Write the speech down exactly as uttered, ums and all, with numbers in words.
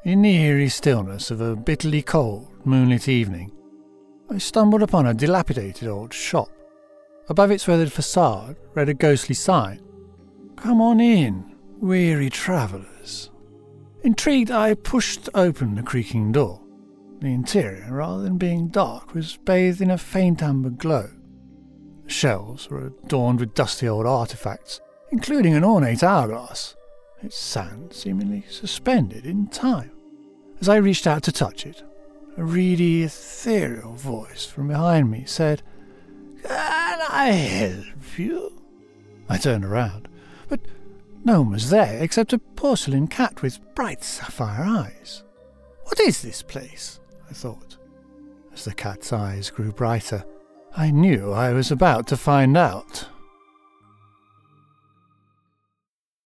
In the eerie stillness of a bitterly cold, moonlit evening, I stumbled upon a dilapidated old shop. Above its weathered facade read a ghostly sign, "Come on in, weary travellers." Intrigued, I pushed open the creaking door. The interior, rather than being dark, was bathed in a faint amber glow. The shelves were adorned with dusty old artefacts, including an ornate hourglass, its sand seemingly suspended in time. As I reached out to touch it, a reedy, ethereal voice from behind me said, "Can I help you?" I turned around, but no one was there except a porcelain cat with bright sapphire eyes. "What is this place?" I thought. As the cat's eyes grew brighter, I knew I was about to find out.